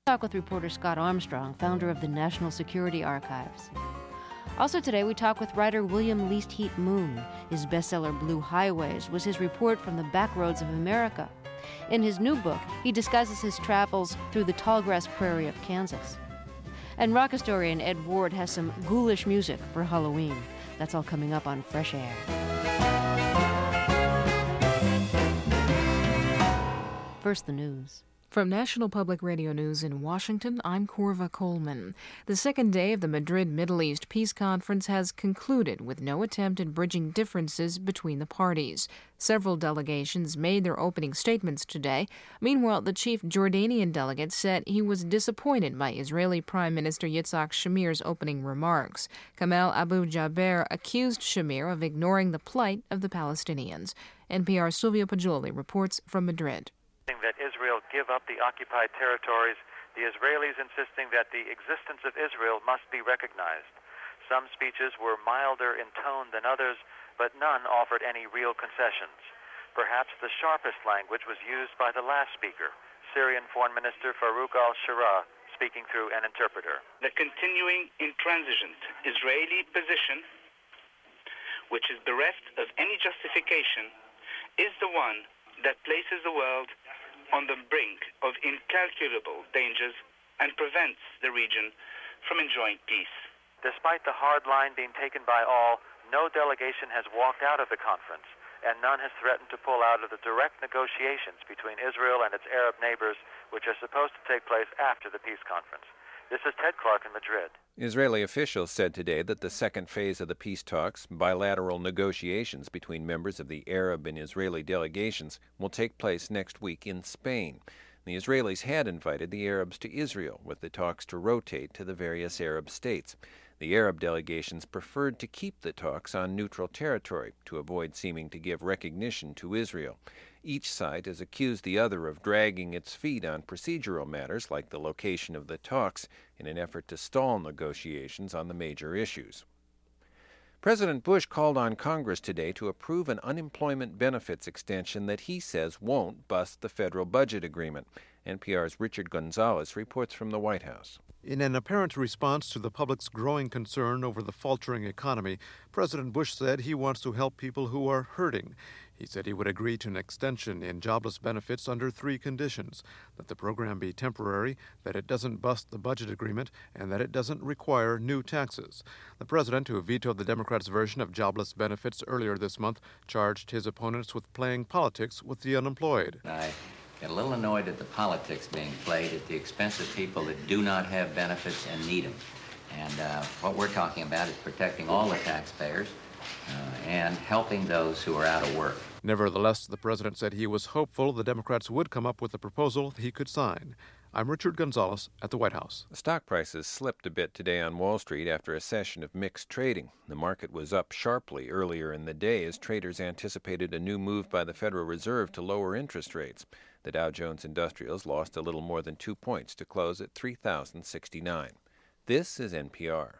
Talk with reporter Scott Armstrong, founder of the National Security Archives. Also today, we talk with writer William Least Heat Moon. His bestseller Blue Highways was his report from the back roads of America. In his new book, he discusses his travels through the tallgrass prairie of Kansas. And rock historian Ed Ward has some ghoulish music for Halloween. That's all coming up on Fresh Air. First, the news. From National Public Radio News in Washington, I'm Corva Coleman. The second day of the Madrid Middle East Peace Conference has concluded with no attempt at bridging differences between the parties. Several delegations made their opening statements today. Meanwhile, the chief Jordanian delegate said he was disappointed by Israeli Prime Minister Yitzhak Shamir's opening remarks. Kamal Abu Jaber accused Shamir of ignoring the plight of the Palestinians. NPR's Silvio Paggioli reports from Madrid. That Israel give up the occupied territories, the Israelis insisting that the existence of Israel must be recognized. Some speeches were milder in tone than others, but none offered any real concessions. Perhaps the sharpest language was used by the last speaker, Syrian Foreign Minister Farouk al-Shara, speaking through an interpreter. The continuing intransigent Israeli position, which is bereft of any justification, is the one that places the world on the brink of incalculable dangers and prevents the region from enjoying peace. Despite the hard line being taken by all, no delegation has walked out of the conference, and none has threatened to pull out of the direct negotiations between Israel and its Arab neighbors, which are supposed to take place after the peace conference. This is Ted Clark in Madrid. Israeli officials said today that the second phase of the peace talks, bilateral negotiations between members of the Arab and Israeli delegations, will take place next week in Spain. The Israelis had invited the Arabs to Israel, with the talks to rotate to the various Arab states. The Arab delegations preferred to keep the talks on neutral territory to avoid seeming to give recognition to Israel. Each side has accused the other of dragging its feet on procedural matters like the location of the talks in an effort to stall negotiations on the major issues. President Bush called on Congress today to approve an unemployment benefits extension that he says won't bust the federal budget agreement. NPR's Richard Gonzalez reports from the White House. In an apparent response to the public's growing concern over the faltering economy, President Bush said he wants to help people who are hurting. He said he would agree to an extension in jobless benefits under 3 conditions: that the program be temporary, that it doesn't bust the budget agreement, and that it doesn't require new taxes. The president, who vetoed the Democrats' version of jobless benefits earlier this month, charged his opponents with playing politics with the unemployed. I get a little annoyed at the politics being played at the expense of people that do not have benefits and need them. And what we're talking about is protecting all the taxpayers and helping those who are out of work. Nevertheless, the president said he was hopeful the Democrats would come up with a proposal he could sign. I'm Richard Gonzalez at the White House. Stock prices slipped a bit today on Wall Street after a session of mixed trading. The market was up sharply earlier in the day as traders anticipated a new move by the Federal Reserve to lower interest rates. The Dow Jones Industrials lost a little more than 2 points to close at 3,069. This is NPR.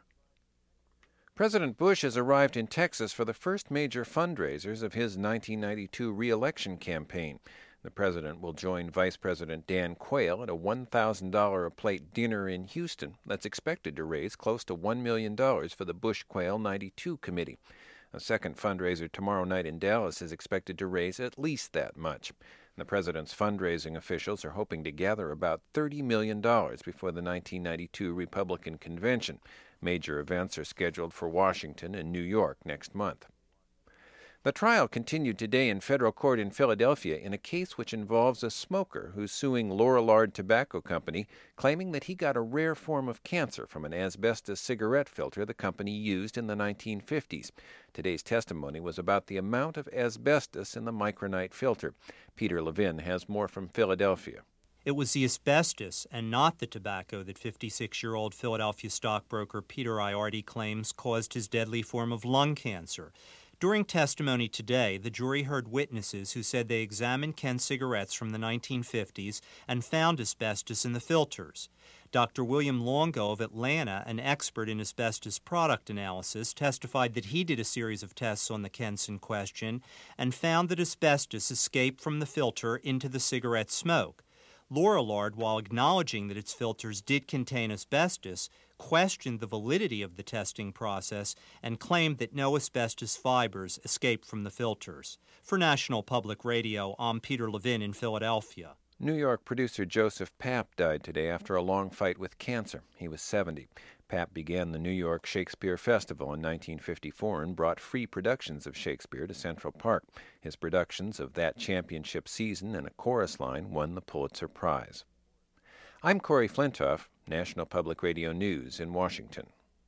President Bush has arrived in Texas for the first major fundraisers of his 1992 re-election campaign. The president will join Vice President Dan Quayle at a $1,000 a plate dinner in Houston that's expected to raise close to $1 million for the Bush-Quayle 92 committee. A second fundraiser tomorrow night in Dallas is expected to raise at least that much. The president's fundraising officials are hoping to gather about $30 million before the 1992 Republican convention. Major events are scheduled for Washington and New York next month. The trial continued today in federal court in Philadelphia in a case which involves a smoker who's suing Lorillard Tobacco Company, claiming that he got a rare form of cancer from an asbestos cigarette filter the company used in the 1950s. Today's testimony was about the amount of asbestos in the micronite filter. Peter Levin has more from Philadelphia. It was the asbestos and not the tobacco that 56-year-old Philadelphia stockbroker Peter Iardi claims caused his deadly form of lung cancer. During testimony today, the jury heard witnesses who said they examined Ken's cigarettes from the 1950s and found asbestos in the filters. Dr. William Longo of Atlanta, an expert in asbestos product analysis, testified that he did a series of tests on the Kens in question and found that asbestos escaped from the filter into the cigarette smoke. Lorillard, while acknowledging that its filters did contain asbestos, questioned the validity of the testing process and claimed that no asbestos fibers escaped from the filters. For National Public Radio, I'm Peter Levin in Philadelphia. New York producer Joseph Papp died today after a long fight with cancer. He was 70. Papp began the New York Shakespeare Festival in 1954 and brought free productions of Shakespeare to Central Park. His productions of that championship season and A Chorus Line won the Pulitzer Prize. I'm Corey Flintoff, National Public Radio News in Washington.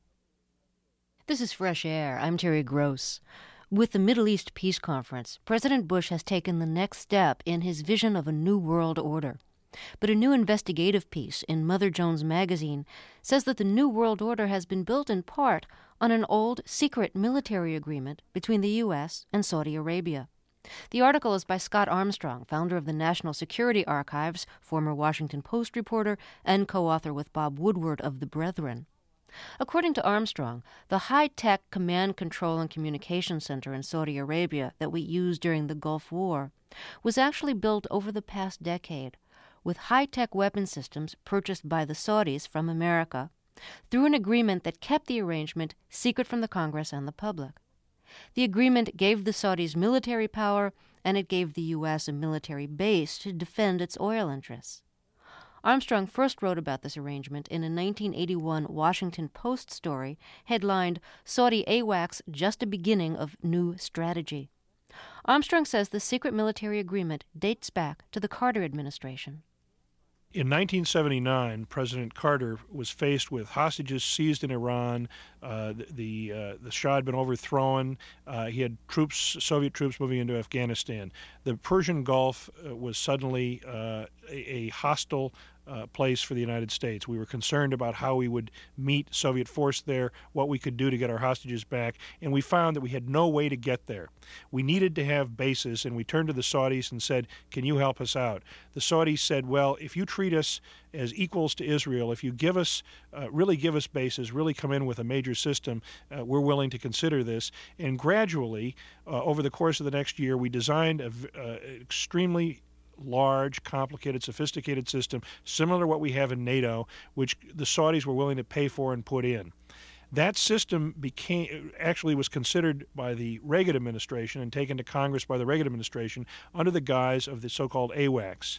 This is Fresh Air. I'm Terry Gross. With the Middle East Peace Conference, President Bush has taken the next step in his vision of a new world order. But a new investigative piece in Mother Jones magazine says that the New World Order has been built in part on an old, secret military agreement between the U.S. and Saudi Arabia. The article is by Scott Armstrong, founder of the National Security Archives, former Washington Post reporter, and co-author with Bob Woodward of The Brethren. According to Armstrong, the high-tech command, control, and communication center in Saudi Arabia that we used during the Gulf War was actually built over the past decade with high-tech weapon systems purchased by the Saudis from America through an agreement that kept the arrangement secret from the Congress and the public. The agreement gave the Saudis military power, and it gave the U.S. a military base to defend its oil interests. Armstrong first wrote about this arrangement in a 1981 Washington Post story headlined, "Saudi AWACS Just a Beginning of New Strategy." Armstrong says the secret military agreement dates back to the Carter administration. In 1979, President Carter was faced with hostages seized in Iran. The Shah had been overthrown. He had Soviet troops moving into Afghanistan. The Persian Gulf was suddenly a hostile place for the United States. We were concerned about how we would meet Soviet force there, what we could do to get our hostages back, and we found that we had no way to get there. We needed to have bases, and we turned to the Saudis and said, "Can you help us out?" The Saudis said, "Well, if you treat us as equals to Israel, if you give us, really give us bases, really come in with a major system, we're willing to consider this." And gradually, over the course of the next year, we designed an extremely large, complicated, sophisticated system, similar to what we have in NATO, which the Saudis were willing to pay for and put in. That system was considered by the Reagan administration and taken to Congress by the Reagan administration under the guise of the so-called AWACS,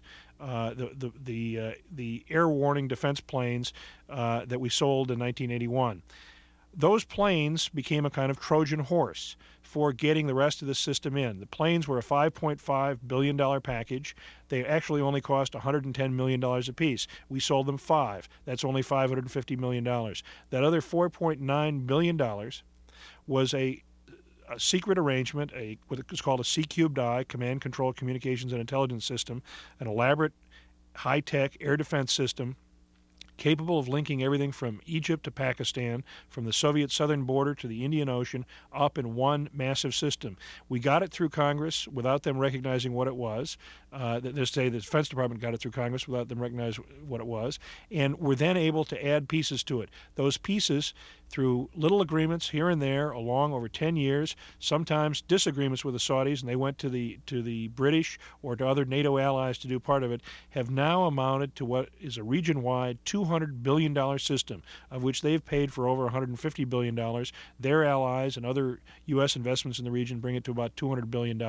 the air warning defense planes that we sold in 1981. Those planes became a kind of Trojan horse for getting the rest of the system in. The planes were a $5.5 billion package. They actually only cost $110 million apiece. We sold them 5. That's only $550 million. That other $4.9 billion was a secret arrangement, what is called a C-cubed-I, Command, Control, Communications, and Intelligence System, an elaborate, high-tech air defense system capable of linking everything from Egypt to Pakistan, from the Soviet southern border to the Indian Ocean, up in one massive system. We got it through Congress without them recognizing what it was. The Defense Department got it through Congress without them recognizing what it was, and were then able to add pieces to it. Those pieces, through little agreements here and there along over 10 years, sometimes disagreements with the Saudis, and they went to the British or to other NATO allies to do part of it, have now amounted to what is a region-wide $200 billion system, of which they've paid for over $150 billion. Their allies and other U.S. investments in the region bring it to about $200 billion.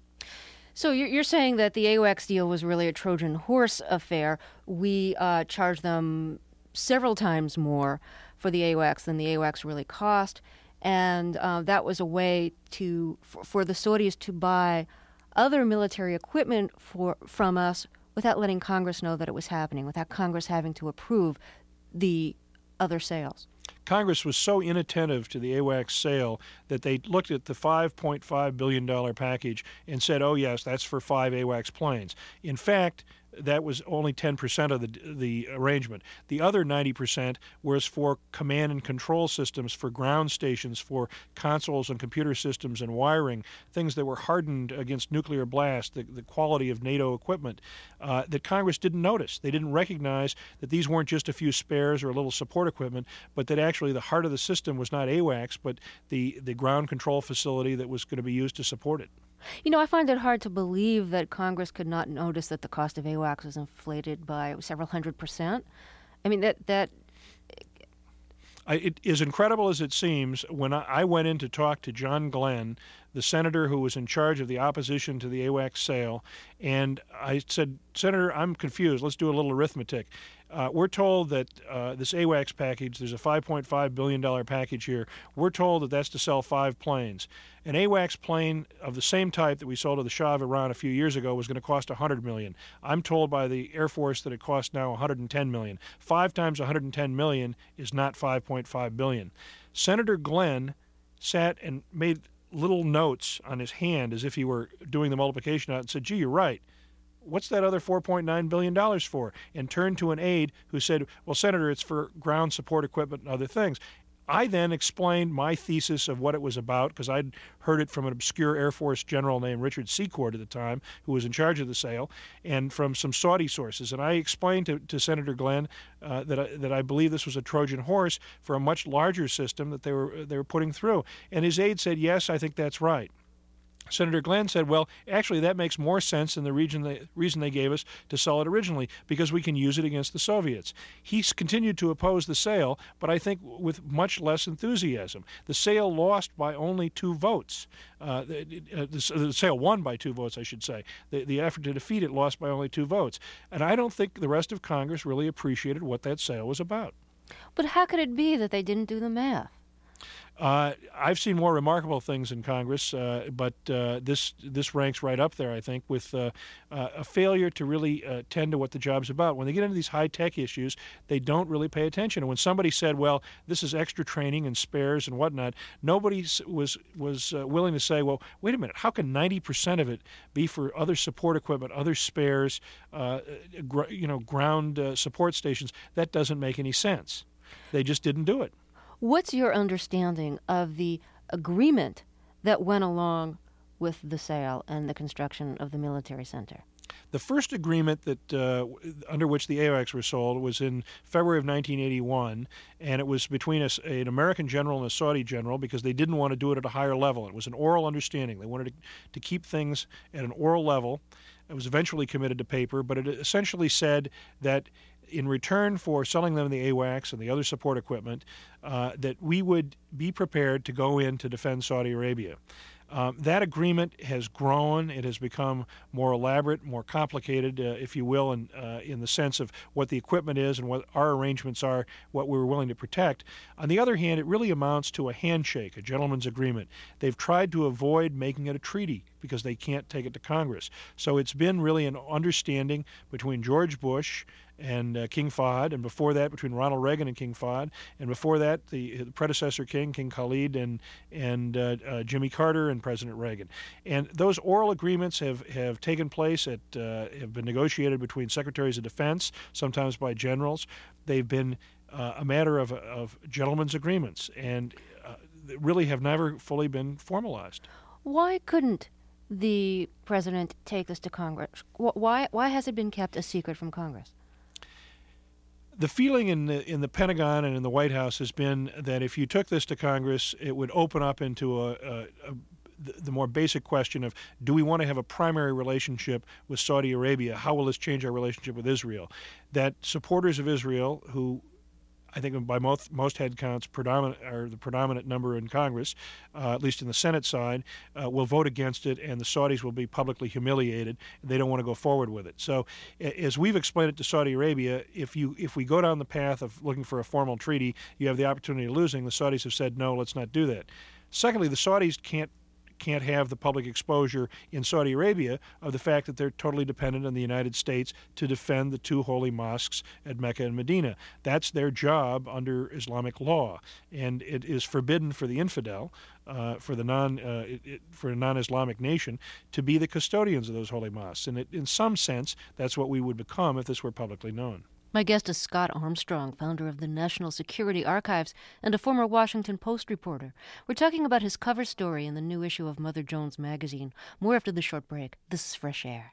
So you're saying that the AWACS deal was really a Trojan horse affair. We charged them several times more for the AWACS than the AWACS really cost, and that was a way for the Saudis to buy other military equipment from us without letting Congress know that it was happening, without Congress having to approve the other sales. Congress was so inattentive to the AWACS sale that they looked at the $5.5 billion package and said, "Oh yes, that's for 5 AWACS planes." In fact, that was only 10% of the arrangement. The other 90% was for command and control systems, for ground stations, for consoles and computer systems and wiring, things that were hardened against nuclear blast, the quality of NATO equipment, that Congress didn't notice. They didn't recognize that these weren't just a few spares or a little support equipment, but that actually the heart of the system was not AWACS, but the ground control facility that was going to be used to support it. You know, I find it hard to believe that Congress could not notice that the cost of AWACS was inflated by several 100%. I mean, It is incredible as it seems. When I went in to talk to John Glenn, the senator who was in charge of the opposition to the AWACS sale, and I said, Senator, I'm confused. Let's do a little arithmetic. We're told that this AWACS package, there's a $5.5 billion package here. We're told that that's to sell 5 planes. An AWACS plane of the same type that we sold to the Shah of Iran a few years ago was going to cost $100 million. I'm told by the Air Force that it costs now $110 million. 5 times $110 million is not $5.5 billion. Senator Glenn sat and made little notes on his hand as if he were doing the multiplication out and said, gee, you're right. What's that other $4.9 billion for? And turned to an aide who said, well, Senator, it's for ground support equipment and other things. I then explained my thesis of what it was about, because I'd heard it from an obscure Air Force general named Richard Secord at the time, who was in charge of the sale, and from some Saudi sources. And I explained to Senator Glenn that I believe this was a Trojan horse for a much larger system that they were putting through. And his aide said, yes, I think that's right. Senator Glenn said, well, actually, that makes more sense than the reason they gave us to sell it originally, because we can use it against the Soviets. He's continued to oppose the sale, but I think with much less enthusiasm. The sale lost by only 2 votes. The sale won by 2 votes, I should say. The effort to defeat it lost by only 2 votes. And I don't think the rest of Congress really appreciated what that sale was about. But how could it be that they didn't do the math? I've seen more remarkable things in Congress, but this ranks right up there, I think, with a failure to really tend to what the job's about. When they get into these high-tech issues, they don't really pay attention. And when somebody said, well, this is extra training and spares and whatnot, nobody was willing to say, well, wait a minute, how can 90% of it be for other support equipment, other spares, ground support stations? That doesn't make any sense. They just didn't do it. What's your understanding of the agreement that went along with the sale and the construction of the military center? The first agreement that under which the AWACS were sold was in February of 1981, and it was between an American general and a Saudi general, because they didn't want to do it at a higher level. It was an oral understanding. They wanted to keep things at an oral level. It was eventually committed to paper, but it essentially said that in return for selling them the AWACS and the other support equipment, that we would be prepared to go in to defend Saudi Arabia. That agreement has grown. It has become more elaborate, more complicated, if you will, in the sense of what the equipment is and what our arrangements are, what we were willing to protect. On the other hand, it really amounts to a handshake, a gentleman's agreement. They've tried to avoid making it a treaty because they can't take it to Congress. So it's been really an understanding between George Bush and King Fahd, and before that between Ronald Reagan and King Fahd, and before that the predecessor King Khalid, and Jimmy Carter and President Reagan. And those oral agreements have taken place, have been negotiated between secretaries of defense, sometimes by generals. They've been a matter of gentlemen's agreements, and really have never fully been formalized. Why couldn't the president take this to Congress? Why has it been kept a secret from Congress? The feeling in the Pentagon and in the White House has been that if you took this to Congress, it would open up into the more basic question of, do we want to have a primary relationship with Saudi Arabia? How will this change our relationship with Israel? That supporters of Israel, who I think by most head counts are the predominant number in Congress, at least in the Senate side, will vote against it, and the Saudis will be publicly humiliated. They don't want to go forward with it. So as we've explained it to Saudi Arabia, if we go down the path of looking for a formal treaty, you have the opportunity of losing. The Saudis have said, no, let's not do that. Secondly, the Saudis can't have the public exposure in Saudi Arabia of the fact that they're totally dependent on the United States to defend the 2 holy mosques at Mecca and Medina. That's their job under Islamic law, and it is forbidden for the infidel, for a non-Islamic nation, to be the custodians of those holy mosques. And in some sense, that's what we would become if this were publicly known. My guest is Scott Armstrong, founder of the National Security Archives and a former Washington Post reporter. We're talking about his cover story in the new issue of Mother Jones magazine. More after the short break. This is Fresh Air.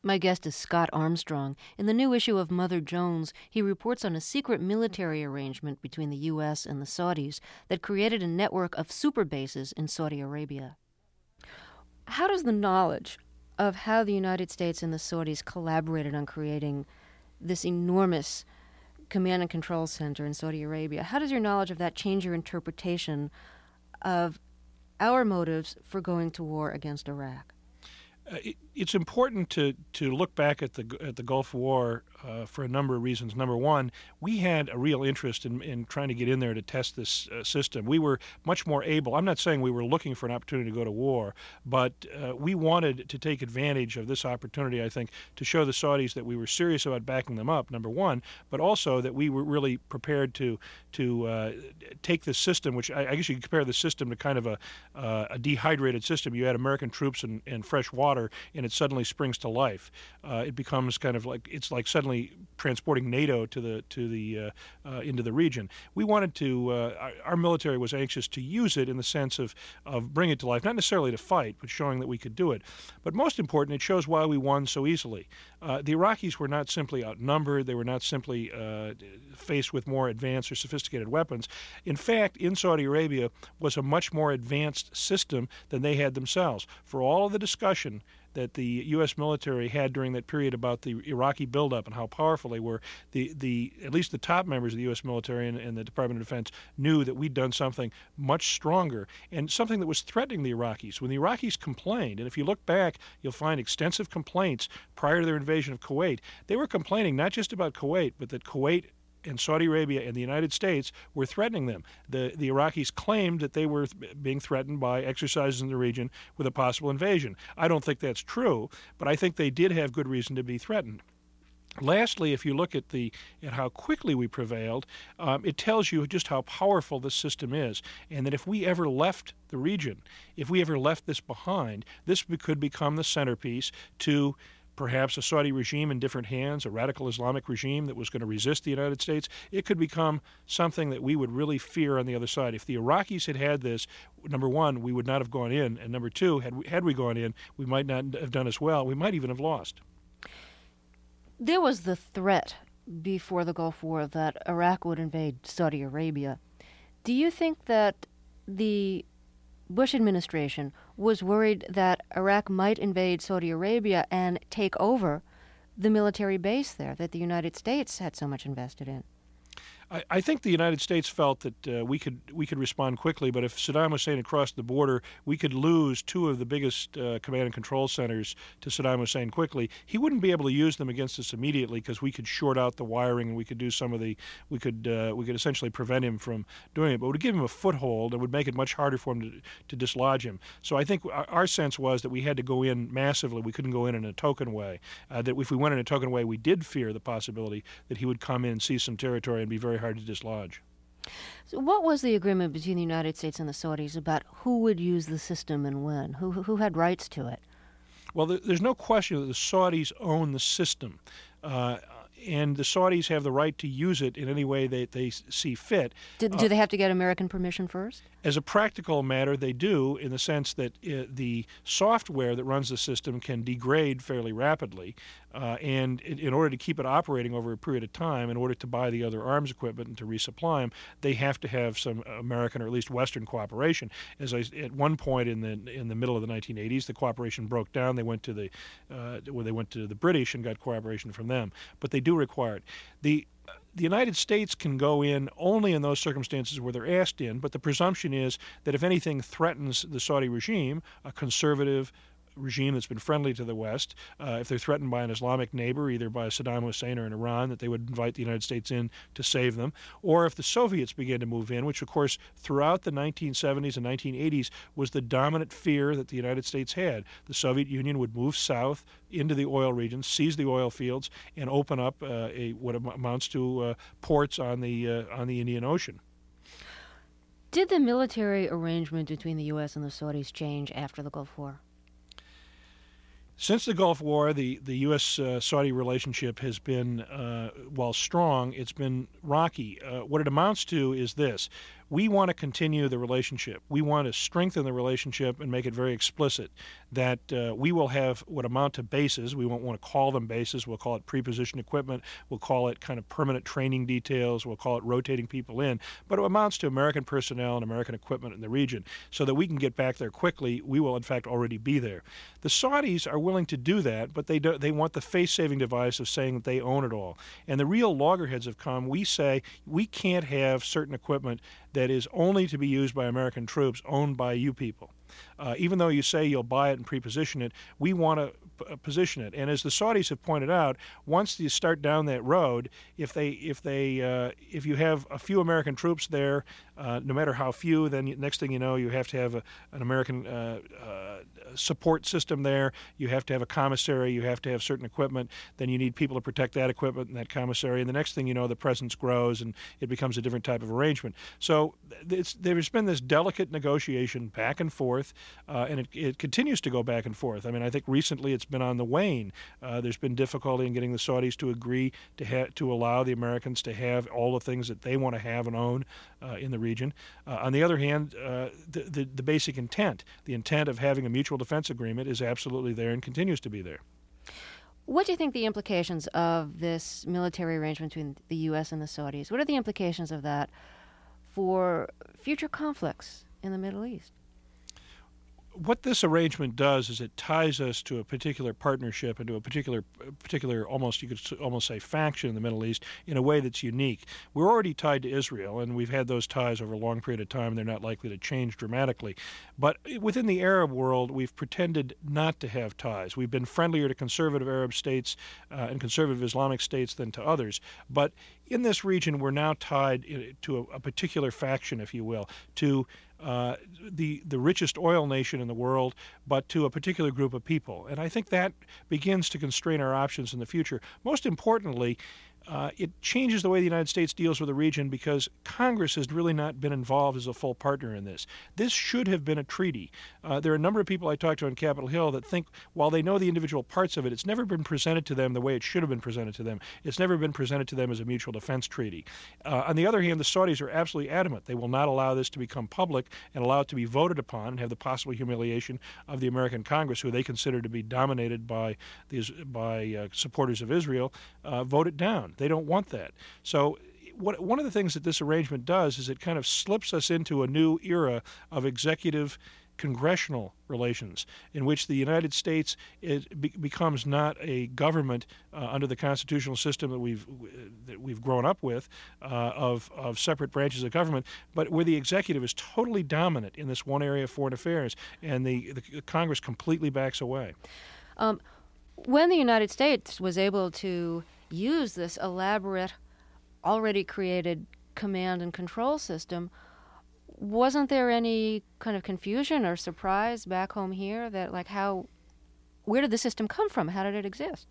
My guest is Scott Armstrong. In the new issue of Mother Jones, he reports on a secret military arrangement between the U.S. and the Saudis that created a network of super bases in Saudi Arabia. How does the knowledge of how the United States and the Saudis collaborated on creating this enormous command and control center in Saudi Arabia, how does your knowledge of that change your interpretation of our motives for going to war against Iraq? It's important to look back at the Gulf War for a number of reasons. Number one, we had a real interest in trying to get in there to test this system. We were much more able. I'm not saying we were looking for an opportunity to go to war, but we wanted to take advantage of this opportunity, I think, to show the Saudis that we were serious about backing them up, number one, but also that we were really prepared to take this system, which I guess you could compare the system to kind of a dehydrated system. You add American troops and fresh water, and it suddenly springs to life. It becomes kind of like it's like suddenly transporting NATO into the region. We wanted to. Our military was anxious to use it in the sense of bringing it to life, not necessarily to fight, but showing that we could do it. But most important, it shows why we won so easily. The Iraqis were not simply outnumbered. They were not simply faced with more advanced or sophisticated weapons. In fact, in Saudi Arabia was a much more advanced system than they had themselves. For all of the discussion that the U.S. military had during that period about the Iraqi buildup and how powerful they were, at least the top members of the U.S. military and the Department of Defense knew that we'd done something much stronger and something that was threatening the Iraqis. When the Iraqis complained, and if you look back, you'll find extensive complaints prior to their invasion of Kuwait, they were complaining not just about Kuwait, but that Kuwait and Saudi Arabia and the United States were threatening them. The Iraqis claimed that they were being threatened by exercises in the region with a possible invasion. I don't think that's true, but I think they did have good reason to be threatened. Lastly, if you look at how quickly we prevailed, it tells you just how powerful this system is, and that if we ever left the region, if we ever left this behind, this could become the centerpiece to perhaps a Saudi regime in different hands, a radical Islamic regime that was going to resist the United States. It could become something that we would really fear on the other side. If the Iraqis had this, number one, we would not have gone in, and number two, had we gone in, we might not have done as well. We might even have lost. There was the threat before the Gulf War that Iraq would invade Saudi Arabia. Do you think that the Bush administration was worried that Iraq might invade Saudi Arabia and take over the military base there that the United States had so much invested in? I think the United States felt that we could respond quickly, but if Saddam Hussein had crossed the border, we could lose two of the biggest command and control centers to Saddam Hussein quickly. He wouldn't be able to use them against us immediately because we could short out the wiring and we could do we could essentially prevent him from doing it. But it would give him a foothold and would make it much harder for him to dislodge him. So I think our sense was that we had to go in massively. We couldn't go in a token way. That if we went in a token way, we did fear the possibility that he would come in, seize some territory, and be very hard to dislodge. So what was the agreement between the United States and the Saudis about who would use the system and when? Who had rights to it? Well, there's no question that the Saudis own the system. And the Saudis have the right to use it in any way they see fit. Do they have to get American permission first? As a practical matter, they do, in the sense that the software that runs the system can degrade fairly rapidly. And in order to keep it operating over a period of time, in order to buy the other arms equipment and to resupply them, they have to have some American or at least Western cooperation. At one point in the middle of the 1980s, the cooperation broke down. They went to the British and got cooperation from them. But they do require it. The United States can go in only in those circumstances where they're asked in, but the presumption is that if anything threatens the Saudi regime, a conservative regime that's been friendly to the West, if they're threatened by an Islamic neighbor, either by Saddam Hussein or in Iran, that they would invite the United States in to save them. Or if the Soviets began to move in, which of course throughout the 1970s and 1980s was the dominant fear that the United States had. The Soviet Union would move south into the oil regions, seize the oil fields, and open up what amounts to ports on the Indian Ocean. Did the military arrangement between the U.S. and the Saudis change after the Gulf War? Since the Gulf War, the U.S.-Saudi relationship has been, while strong, it's been rocky. What it amounts to is this. We want to continue the relationship. We want to strengthen the relationship and make it very explicit that we will have what amount to bases. We won't want to call them bases. We'll call it pre-positioned equipment. We'll call it kind of permanent training details. We'll call it rotating people in. But it amounts to American personnel and American equipment in the region so that we can get back there quickly. We will, in fact, already be there. The Saudis are willing to do that, but they want the face-saving device of saying that they own it all. And the real loggerheads have come. We say we can't have certain equipment that is only to be used by American troops owned by you people. Even though you say you'll buy it and pre-position it, we want to position it. And as the Saudis have pointed out, once you start down that road, if you have a few American troops there, no matter how few, then next thing you know, you have to have an American support system there. You have to have a commissary. You have to have certain equipment. Then you need people to protect that equipment and that commissary. And the next thing you know, the presence grows and it becomes a different type of arrangement. So there's been this delicate negotiation back and forth, and it continues to go back and forth. I mean, I think recently it's been on the wane. There's been difficulty in getting the Saudis to agree to allow the Americans to have all the things that they want to have and own in the region. On the other hand, the basic intent, the intent of having a mutual defense agreement is absolutely there and continues to be there. What do you think the implications of this military arrangement between the U.S. and the Saudis, what are the implications of that for future conflicts in the Middle East? What this arrangement does is it ties us to a particular partnership and to a particular almost, you could almost say, faction in the Middle East in a way that's unique. We're already tied to Israel, and we've had those ties over a long period of time. They're not likely to change dramatically. But within the Arab world, we've pretended not to have ties. We've been friendlier to conservative Arab states and conservative Islamic states than to others. But in this region, we're now tied to a particular faction, if you will, to the richest oil nation in the world, but to a particular group of people. And I think that begins to constrain our options in the future. Most importantly, it changes the way the United States deals with the region because Congress has really not been involved as a full partner in this. This should have been a treaty. There are a number of people I talked to on Capitol Hill that think while they know the individual parts of it, it's never been presented to them the way it should have been presented to them. It's never been presented to them as a mutual defense treaty. On the other hand, the Saudis are absolutely adamant. They will not allow this to become public and allow it to be voted upon and have the possible humiliation of the American Congress, who they consider to be dominated by supporters of Israel, vote it down. They don't want that. So one of the things that this arrangement does is it kind of slips us into a new era of executive congressional relations in which the United States becomes not a government under the constitutional system that we've grown up with of separate branches of government, but where the executive is totally dominant in this one area of foreign affairs and the Congress completely backs away. When the United States was able to use this elaborate, already created command and control system, wasn't there any kind of confusion or surprise back home here that, where did the system come from? How did it exist?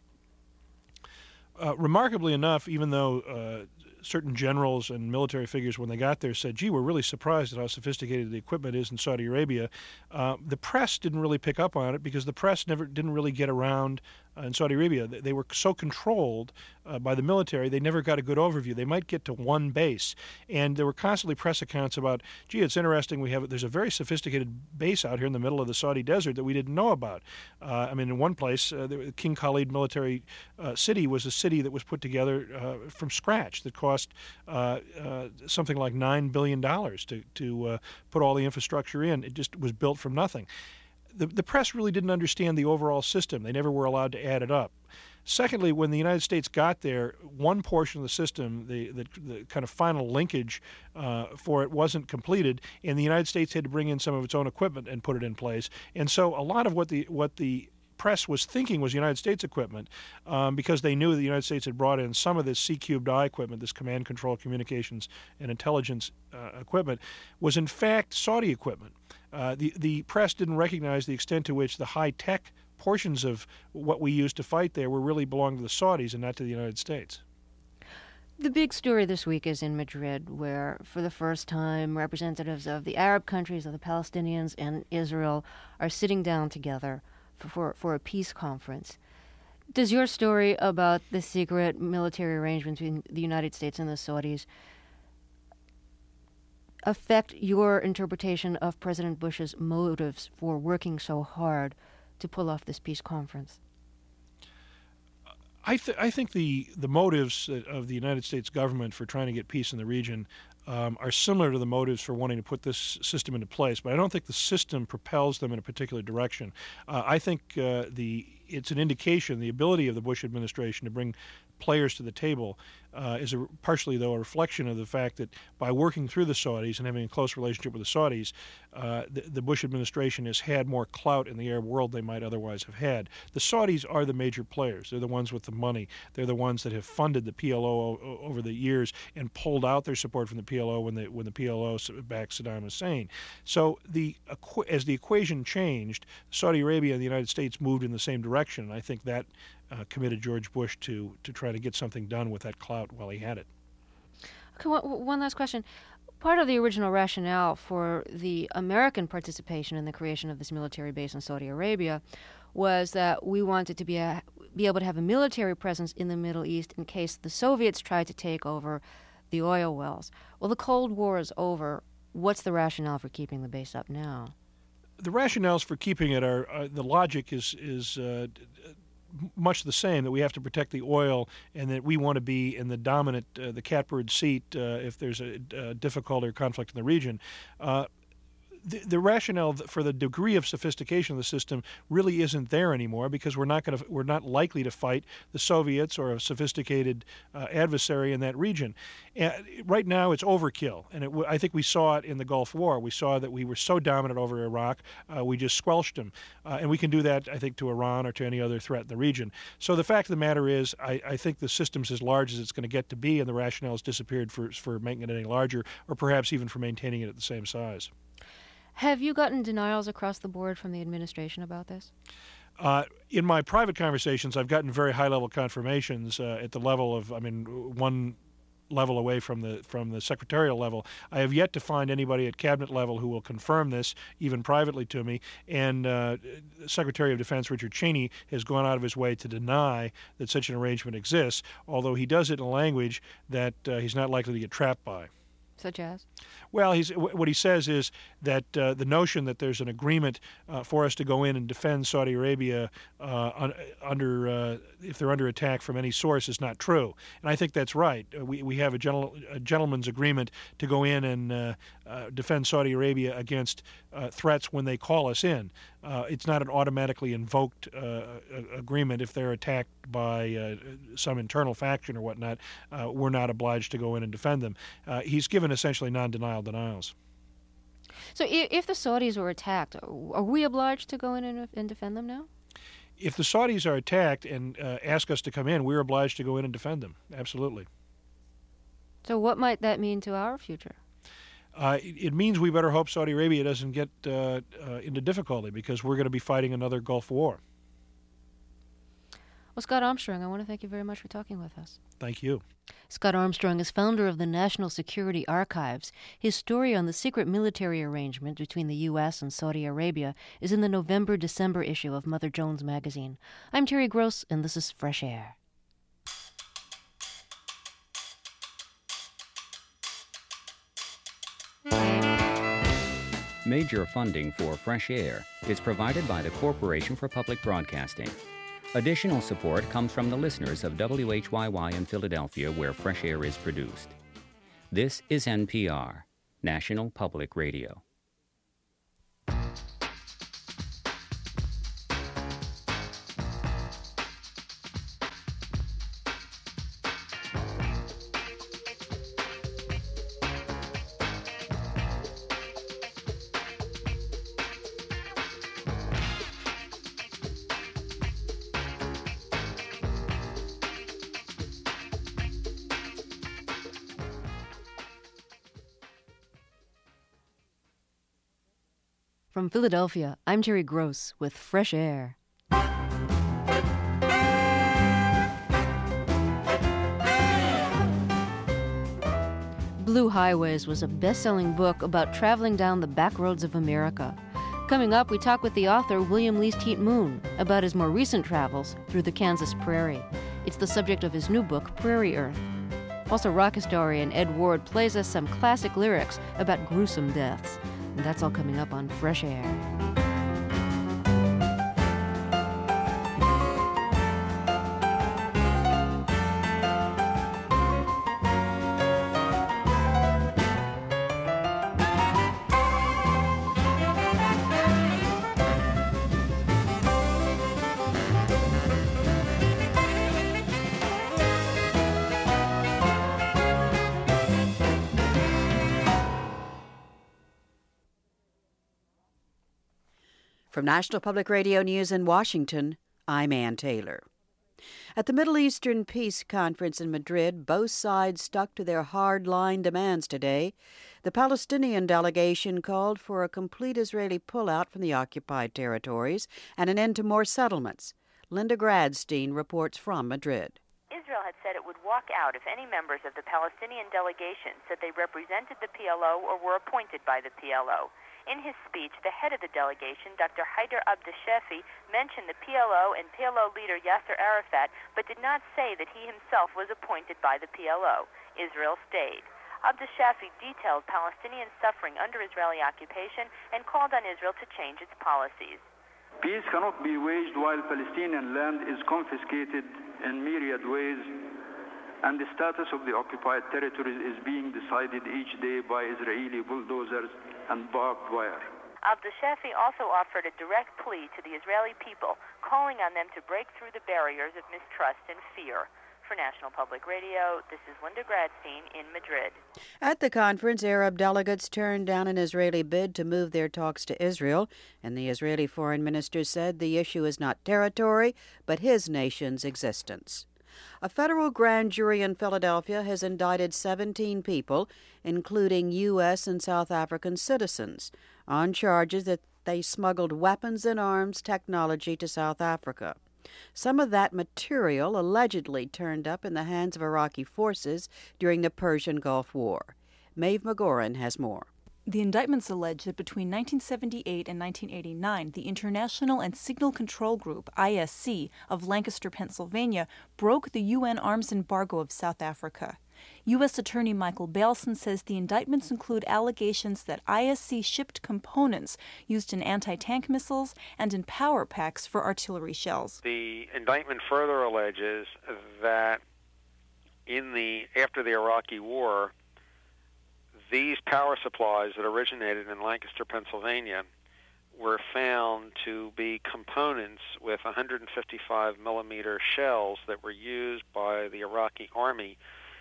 Remarkably enough, even though certain generals and military figures, when they got there, said, gee, we're really surprised at how sophisticated the equipment is in Saudi Arabia, the press didn't really pick up on it because the press didn't really get around in Saudi Arabia. They were so controlled by the military, they never got a good overview. They might get to one base. And there were constantly press accounts about, gee, it's interesting, there's a very sophisticated base out here in the middle of the Saudi desert that we didn't know about. In one place, the King Khalid military city was a city that was put together from scratch that cost something like $9 billion to put all the infrastructure in. It just was built from nothing. The press really didn't understand the overall system. They never were allowed to add it up. Secondly, when the United States got there, one portion of the system, the kind of final linkage for it wasn't completed, and the United States had to bring in some of its own equipment and put it in place. And so a lot of what the press was thinking was United States equipment because they knew the United States had brought in some of this C-cubed-I equipment, this command, control, communications, and intelligence equipment, was in fact Saudi equipment. The press didn't recognize the extent to which the high-tech portions of what we used to fight there were really belonged to the Saudis and not to the United States. The big story this week is in Madrid, where for the first time representatives of the Arab countries, of the Palestinians and Israel are sitting down together for a peace conference. Does your story about the secret military arrangement between the United States and the Saudis affect your interpretation of President Bush's motives for working so hard to pull off this peace conference? I think the motives of the United States government for trying to get peace in the region are similar to the motives for wanting to put this system into place, but I don't think the system propels them in a particular direction. I think it's an indication, the ability of the Bush administration to bring players to the table is partially, though, a reflection of the fact that by working through the Saudis and having a close relationship with the Saudis, the Bush administration has had more clout in the Arab world they might otherwise have had. The Saudis are the major players. They're the ones with the money. They're the ones that have funded the PLO over the years and pulled out their support from the PLO when the PLO backed Saddam Hussein. So as the equation changed, Saudi Arabia and the United States moved in the same direction, and I think that committed George Bush to try to get something done with that clout while he had it. Okay, one last question. Part of the original rationale for the American participation in the creation of this military base in Saudi Arabia was that we wanted to be able to have a military presence in the Middle East in case the Soviets tried to take over the oil wells. Well, the Cold War is over. What's the rationale for keeping the base up now? The rationales for keeping it the logic is much the same, that we have to protect the oil and that we want to be in the dominant, the catbird seat if there's a difficulty or conflict in the region. The rationale for the degree of sophistication of the system really isn't there anymore because we're not likely to fight the Soviets or a sophisticated adversary in that region. Right now, it's overkill, and I think we saw it in the Gulf War. We saw that we were so dominant over Iraq, we just squelched them, and we can do that, I think, to Iran or to any other threat in the region. So the fact of the matter is, I think the system's as large as it's going to get to be, and the rationale has disappeared for making it any larger, or perhaps even for maintaining it at the same size. Have you gotten denials across the board from the administration about this? In my private conversations, I've gotten very high-level confirmations at the level of, one level away from the secretarial level. I have yet to find anybody at cabinet level who will confirm this, even privately to me. And Secretary of Defense Richard Cheney has gone out of his way to deny that such an arrangement exists, although he does it in a language that he's not likely to get trapped by. Such as? Well, what he says is that the notion that there's an agreement for us to go in and defend Saudi Arabia if they're under attack from any source is not true. And I think that's right. We have a gentleman's agreement to go in and defend Saudi Arabia against threats when they call us in. It's not an automatically invoked agreement. If they're attacked by some internal faction or whatnot, we're not obliged to go in and defend them. He's given essentially non-denials. So if the Saudis were attacked, are we obliged to go in and defend them now? If the Saudis are attacked and ask us to come in, we're obliged to go in and defend them. Absolutely. So what might that mean to our future? It means we better hope Saudi Arabia doesn't get into difficulty because we're going to be fighting another Gulf War. Well, Scott Armstrong, I want to thank you very much for talking with us. Thank you. Scott Armstrong is founder of the National Security Archives. His story on the secret military arrangement between the U.S. and Saudi Arabia is in the November-December issue of Mother Jones magazine. I'm Terry Gross, and this is Fresh Air. Major funding for Fresh Air is provided by the Corporation for Public Broadcasting. Additional support comes from the listeners of WHYY in Philadelphia, where Fresh Air is produced. This is NPR, National Public Radio. From Philadelphia, I'm Terry Gross with Fresh Air. Blue Highways was a best-selling book about traveling down the back roads of America. Coming up, we talk with the author William Least Heat Moon about his more recent travels through the Kansas prairie. It's the subject of his new book, Prairie Earth. Also, rock historian Ed Ward plays us some classic lyrics about gruesome deaths. And that's all coming up on Fresh Air. From National Public Radio News in Washington, I'm Ann Taylor. At the Middle Eastern Peace Conference in Madrid, both sides stuck to their hard-line demands today. The Palestinian delegation called for a complete Israeli pullout from the occupied territories and an end to more settlements. Linda Gradstein reports from Madrid. Israel had said it would walk out if any members of the Palestinian delegation said they represented the PLO or were appointed by the PLO. In his speech, the head of the delegation, Dr. Haider Abdeshafi, mentioned the PLO and PLO leader Yasser Arafat, but did not say that he himself was appointed by the PLO. Israel stayed. Abdeshafi detailed Palestinian suffering under Israeli occupation and called on Israel to change its policies. Peace cannot be waged while Palestinian land is confiscated in myriad ways, and the status of the occupied territories is being decided each day by Israeli bulldozers and barbed wire. Abdeshafi also offered a direct plea to the Israeli people, calling on them to break through the barriers of mistrust and fear. For National Public Radio, this is Linda Gradstein in Madrid. At the conference, Arab delegates turned down an Israeli bid to move their talks to Israel, and the Israeli foreign minister said the issue is not territory, but his nation's existence. A federal grand jury in Philadelphia has indicted 17 people, including U.S. and South African citizens, on charges that they smuggled weapons and arms technology to South Africa. Some of that material allegedly turned up in the hands of Iraqi forces during the Persian Gulf War. Maeve McGoran has more. The indictments allege that between 1978 and 1989, the International and Signal Control Group, ISC, of Lancaster, Pennsylvania, broke the UN arms embargo of South Africa. U.S. Attorney Michael Bailson says the indictments include allegations that ISC shipped components used in anti-tank missiles and in power packs for artillery shells. The indictment further alleges that after the Iraqi War, these power supplies that originated in Lancaster, Pennsylvania, were found to be components with 155 millimeter shells that were used by the Iraqi army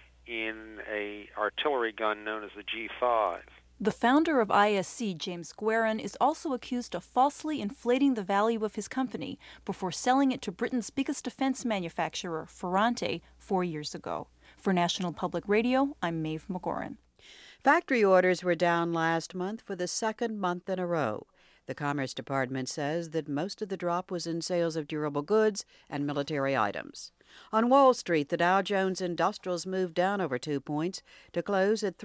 in an artillery gun known as the G5. The founder of ISC, James Guerin, is also accused of falsely inflating the value of his company before selling it to Britain's biggest defense manufacturer, Ferrante, 4 years ago. For National Public Radio, I'm Maeve McGoran. Factory orders were down last month for the second month in a row. The Commerce Department says that most of the drop was in sales of durable goods and military items. On Wall Street, the Dow Jones Industrials moved down over 2 points to close at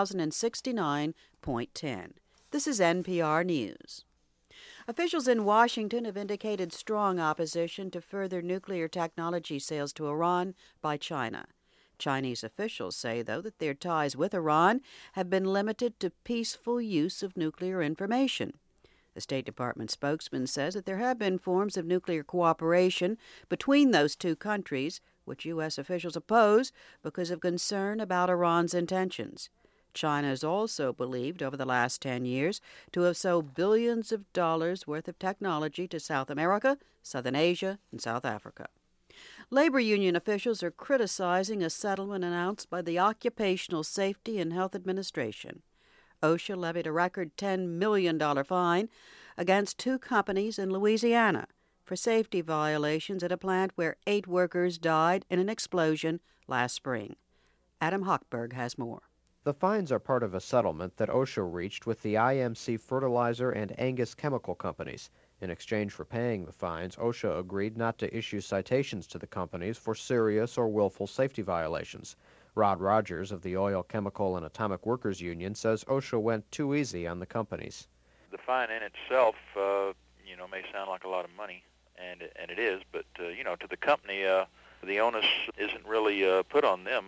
3,069.10. This is NPR News. Officials in Washington have indicated strong opposition to further nuclear technology sales to Iran by China. Chinese officials say, though, that their ties with Iran have been limited to peaceful use of nuclear information. The State Department spokesman says that there have been forms of nuclear cooperation between those two countries, which U.S. officials oppose because of concern about Iran's intentions. China is also believed over the last 10 years to have sold billions of dollars worth of technology to South America, Southern Asia, and South Africa. Labor union officials are criticizing a settlement announced by the Occupational Safety and Health Administration. OSHA levied a record $10 million fine against 2 companies in Louisiana for safety violations at a plant where 8 workers died in an explosion last spring. Adam Hochberg has more. The fines are part of a settlement that OSHA reached with the IMC Fertilizer and Angus Chemical Companies. In exchange for paying the fines, OSHA agreed not to issue citations to the companies for serious or willful safety violations. Rod Rogers of the Oil, Chemical, and Atomic Workers Union says OSHA went too easy on the companies. The fine in itself, may sound like a lot of money, and it is, but, to the company, the onus isn't really put on them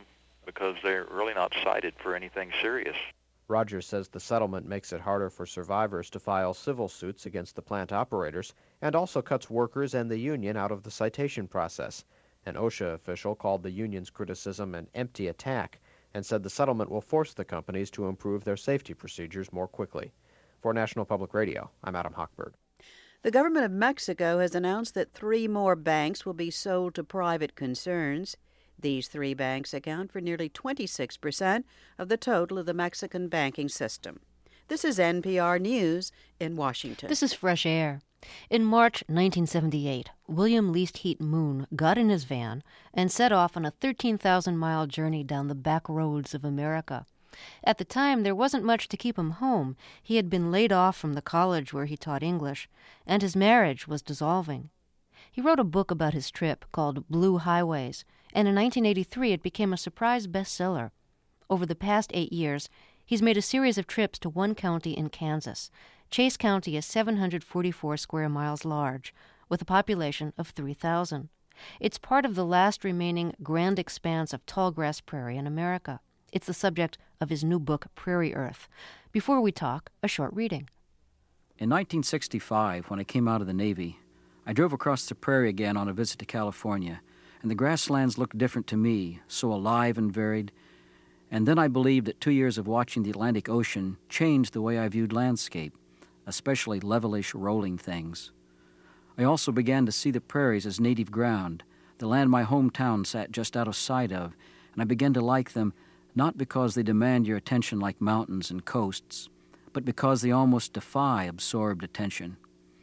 because they're really not cited for anything serious. Rogers says the settlement makes it harder for survivors to file civil suits against the plant operators and also cuts workers and the union out of the citation process. An OSHA official called the union's criticism an empty attack and said the settlement will force the companies to improve their safety procedures more quickly. For National Public Radio, I'm Adam Hochberg. The government of Mexico has announced that 3 more banks will be sold to private concerns. These 3 banks account for nearly 26% of the total of the Mexican banking system. This is NPR News in Washington. This is Fresh Air. In March 1978, William Least Heat Moon got in his van and set off on a 13,000-mile journey down the back roads of America. At the time, there wasn't much to keep him home. He had been laid off from the college where he taught English, and his marriage was dissolving. He wrote a book about his trip called Blue Highways, and in 1983 it became a surprise bestseller. Over the past 8 years, he's made a series of trips to one county in Kansas. Chase County is 744 square miles large, with a population of 3,000. It's part of the last remaining grand expanse of tallgrass prairie in America. It's the subject of his new book, Prairie Earth. Before we talk, a short reading. In 1965, when I came out of the Navy, I drove across the prairie again on a visit to California, and the grasslands looked different to me, so alive and varied. And then I believed that 2 years of watching the Atlantic Ocean changed the way I viewed landscape, especially levelish, rolling things. I also began to see the prairies as native ground, the land my hometown sat just out of sight of, and I began to like them not because they demand your attention like mountains and coasts, but because they almost defy absorbed attention.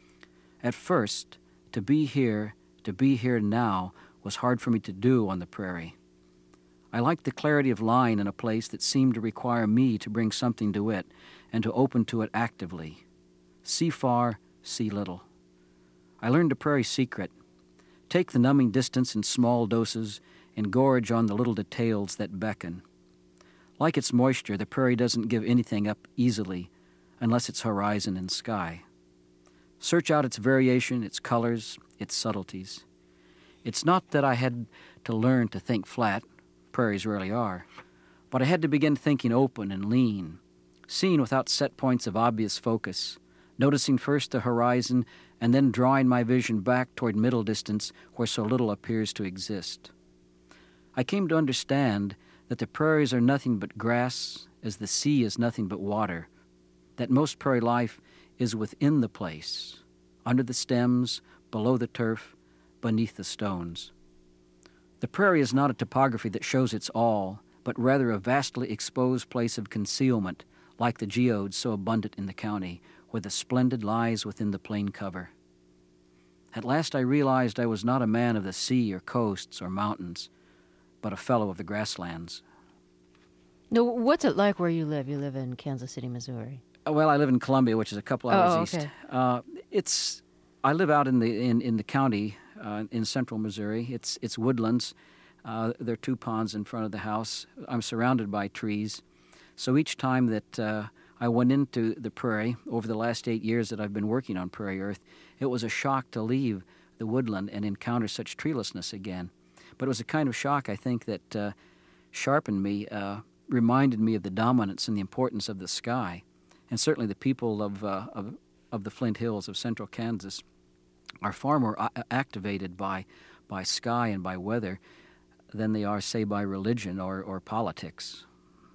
At first, to be here now, was hard for me to do on the prairie. I liked the clarity of line in a place that seemed to require me to bring something to it and to open to it actively. See far, see little. I learned a prairie secret. Take the numbing distance in small doses and gorge on the little details that beckon. Like its moisture, the prairie doesn't give anything up easily unless it's horizon and sky. Search out its variation, its colors, its subtleties. It's not that I had to learn to think flat, prairies rarely are, but I had to begin thinking open and lean, seeing without set points of obvious focus, noticing first the horizon and then drawing my vision back toward middle distance where so little appears to exist. I came to understand that the prairies are nothing but grass, as the sea is nothing but water, that most prairie life is within the place, under the stems, below the turf, beneath the stones. The prairie is not a topography that shows its all, but rather a vastly exposed place of concealment, like the geodes so abundant in the county, where the splendid lies within the plain cover. At last I realized I was not a man of the sea or coasts or mountains, but a fellow of the grasslands. Now, what's it like where you live? You live in Kansas City, Missouri. Well, I live in Columbia, which is a couple hours east. I live out in the county in central Missouri. It's woodlands. There are 2 ponds in front of the house. I'm surrounded by trees. So each time that I went into the prairie over the last 8 years that I've been working on Prairie Earth, it was a shock to leave the woodland and encounter such treelessness again. But it was a kind of shock, I think, that sharpened me, reminded me of the dominance and the importance of the sky. And certainly the people of the Flint Hills of central Kansas are far more activated by sky and by weather than they are, say, by religion or politics.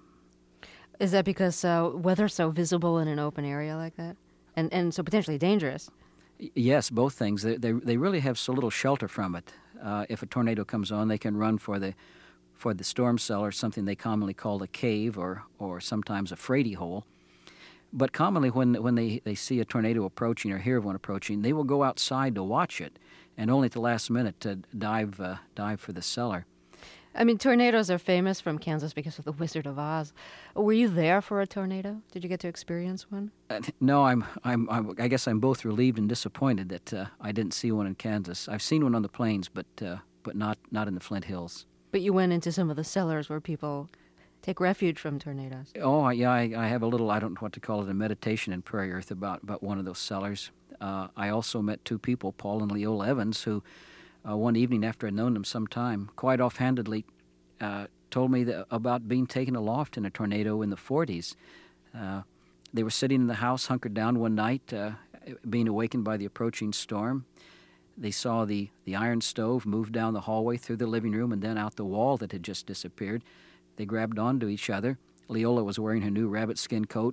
Is that because weather's so visible in an open area like that? And so potentially dangerous? Yes, both things. They really have so little shelter from it. If a tornado comes on, they can run for the storm cellar, something they commonly call a cave or sometimes a freighty hole. But commonly when they see a tornado approaching or hear of one approaching, they will go outside to watch it, and only at the last minute to dive for the cellar. I mean, tornadoes are famous from Kansas because of the Wizard of Oz. Were you there for a tornado? Did you get to experience one? No, I guess I'm both relieved and disappointed that I didn't see one in Kansas. I've seen one on the plains, but not in the Flint Hills. But you went into some of the cellars where people take refuge from tornadoes. Oh, yeah, I have a little, I don't know what to call it, a meditation in Prairie Earth about one of those cellars. I also met 2 people, Paul and Leola Evans, who one evening after I'd known them some time, quite offhandedly told me about being taken aloft in a tornado in the 40s. They were sitting in the house, hunkered down one night, being awakened by the approaching storm. They saw the iron stove move down the hallway through the living room and then out the wall that had just disappeared. They grabbed onto each other. Leola was wearing her new rabbit skin coat.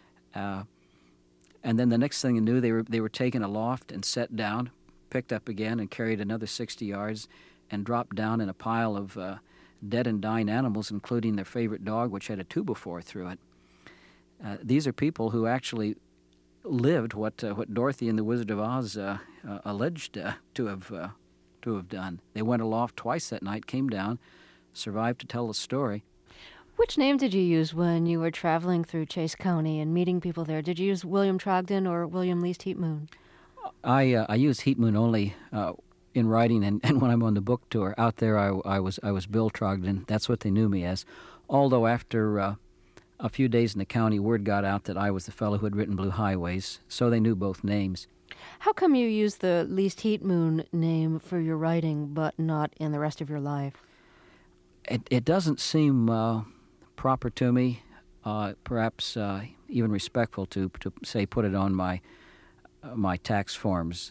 And then the next thing they knew, they were taken aloft and set down, picked up again and carried another 60 yards and dropped down in a pile of dead and dying animals, including their favorite dog, which had a 2x4 through it. These are people who actually lived what Dorothy and the Wizard of Oz alleged to have done. They went aloft twice that night, came down, survived to tell the story. Which name did you use when you were traveling through Chase County and meeting people there? Did you use William Trogdon or William Least Heat Moon? I use Heat Moon only in writing, and when I'm on the book tour. Out there, I was Bill Trogdon. That's what they knew me as. Although after a few days in the county, word got out that I was the fellow who had written Blue Highways, so they knew both names. How come you used the Least Heat Moon name for your writing, but not in the rest of your life? It doesn't seem proper to me, perhaps even respectful to say put it on my tax forms.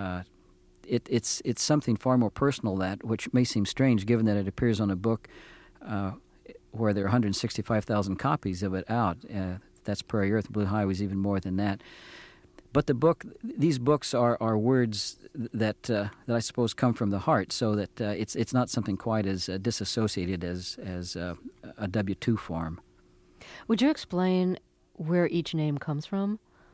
It's something far more personal, that, which may seem strange given that it appears on a book where there are 165,000 copies of it out. That's Prairie Earth, Blue Highways, even more than that. But these books are words that I suppose come from the heart, so that it's not something quite as disassociated as a W-2 form. Would you explain where each name comes from?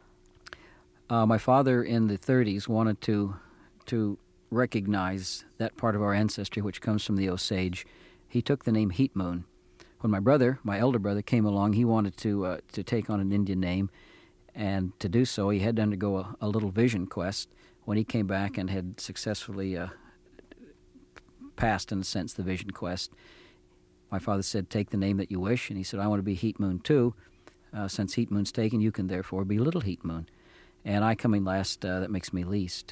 My father in the 30s wanted to recognize that part of our ancestry which comes from the Osage. He took the name Heat Moon. When my elder brother, came along, he wanted to take on an Indian name, and to do so, he had to undergo a little vision quest. When he came back and had successfully passed, in a sense, the vision quest, my father said, "Take the name that you wish," and he said, "I want to be Heat Moon too. Since Heat Moon's taken, you can therefore be Little Heat Moon." And I coming last, that makes me least.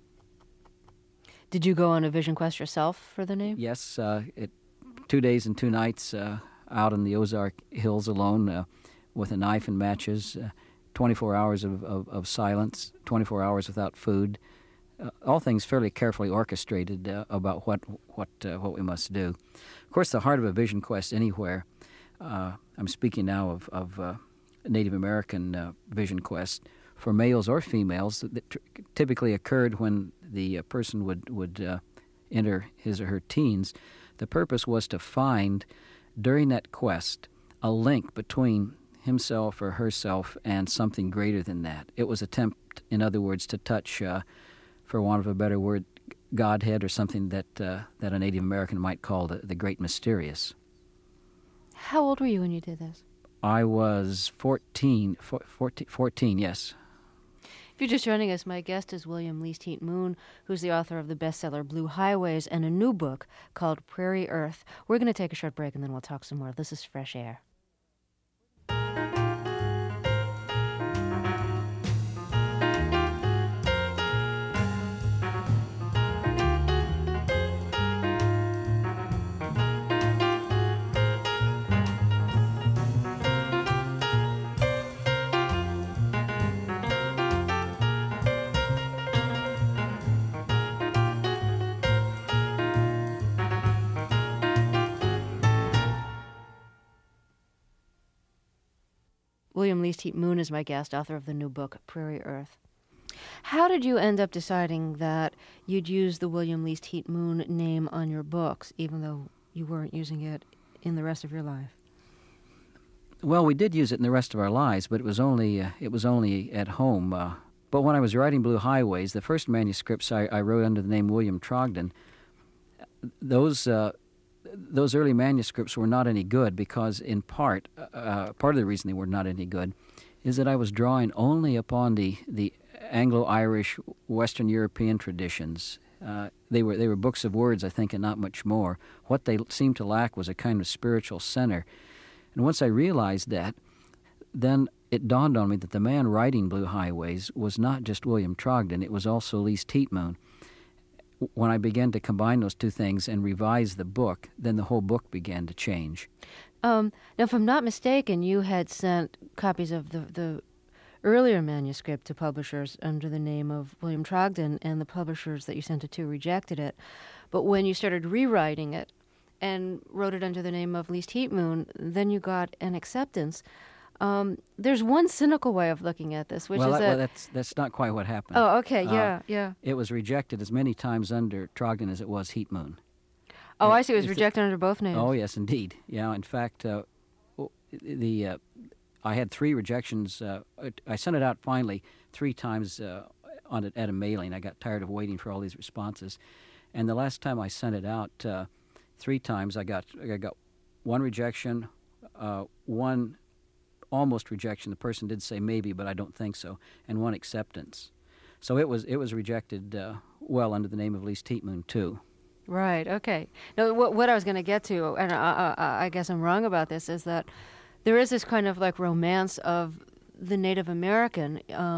Did you go on a vision quest yourself for the name? Yes, 2 days and 2 nights out in the Ozark Hills alone with a knife and matches, 24 hours of silence, 24 hours without food, all things fairly carefully orchestrated about what we must do. Of course, the heart of a vision quest anywhere, I'm speaking now of Native American vision quest, for males or females, that typically occurred when the person would enter his or her teens. The purpose was to find, during that quest, a link between himself or herself and something greater than that. It was attempt, in other words, to touch, for want of a better word, Godhead, or something that a Native American might call the Great Mysterious. How old were you when you did this? I was 14, yes. If you're just joining us, my guest is William Least Heat Moon, who's the author of the bestseller Blue Highways and a new book called Prairie Earth. We're going to take a short break and then we'll talk some more. This is Fresh Air. William Least Heat Moon is my guest, author of the new book, Prairie Earth. How did you end up deciding that you'd use the William Least Heat Moon name on your books, even though you weren't using it in the rest of your life? Well, we did use it in the rest of our lives, but it was only at home. But when I was writing Blue Highways, the first manuscripts I wrote under the name William Trogdon, those early manuscripts were not any good because, in part of the reason they were not any good is that I was drawing only upon the Anglo-Irish, Western European traditions. They were books of words, I think, and not much more. What they seemed to lack was a kind of spiritual center. And once I realized that, then it dawned on me that the man writing Blue Highways was not just William Trogdon, it was also Least Heat Moon. when I began to combine those two things and revise the book, then the whole book began to change. Now, if I'm not mistaken, you had sent copies of the earlier manuscript to publishers under the name of William Trogdon, and the publishers that you sent it to rejected it. But when you started rewriting it and wrote it under the name of Least Heat Moon, then you got an acceptance. There's one cynical way of looking at this, which is that... that's not quite what happened. Oh, okay, yeah. It was rejected as many times under Trogdon as it was Heat Moon. Oh, I see. It was rejected under both names. Oh, yes, indeed. Yeah, in fact, I had 3 rejections. I sent it out finally 3 times at a mailing. I got tired of waiting for all these responses. And the last time I sent it out 3 times, I got 1 rejection, 1 almost rejection. The person did say maybe, but I don't think so, and 1 acceptance. So it was rejected well under the name of Least Heat Moon, too. Right, okay. Now, what I was going to get to, and I guess I'm wrong about this, is that there is this kind of like romance of the Native American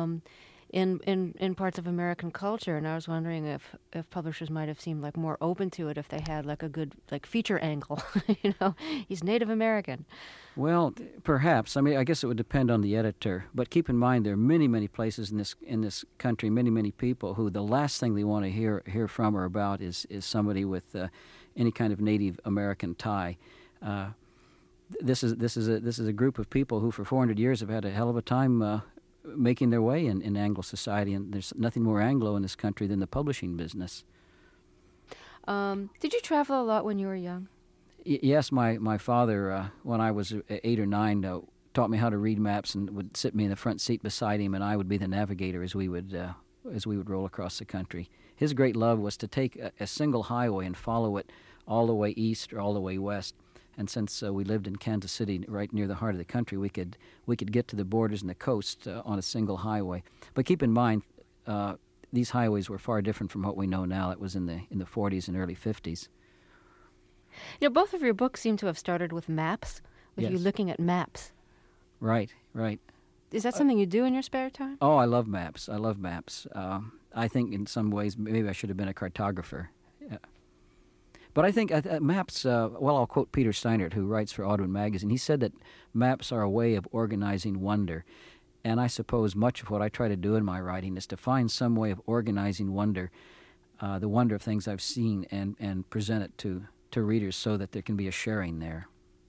in parts of American culture, and I was wondering if publishers might have seemed like more open to it if they had like a good like feature angle. He's Native American. Well, perhaps. I mean, I guess it would depend on the editor. But keep in mind, there are many, many places in this country, many, many people who the last thing they want to hear from or about is somebody with any kind of Native American tie. This is a group of people who, for 400 years, have had a hell of a time making their way in Anglo society, and there's nothing more Anglo in this country than the publishing business. Did you travel a lot when you were young? Yes, my father, when I was 8 or 9, taught me how to read maps and would sit me in the front seat beside him, and I would be the navigator as we would roll across the country. His great love was to take a single highway and follow it all the way east or all the way west. And since we lived in Kansas City, right near the heart of the country, we could get to the borders and the coast on a single highway. But keep in mind, these highways were far different from what we know now. It was in the 40s and early 50s. Both of your books seem to have started with maps, with you looking at maps. Right. Is that something you do in your spare time? Oh, I love maps. I think in some ways maybe I should have been a cartographer. But I think maps, I'll quote Peter Steinert, who writes for Audubon Magazine. He said that maps are a way of organizing wonder. And I suppose much of what I try to do in my writing is to find some way of organizing wonder, the wonder of things I've seen, and present it to readers so that there can be a sharing there.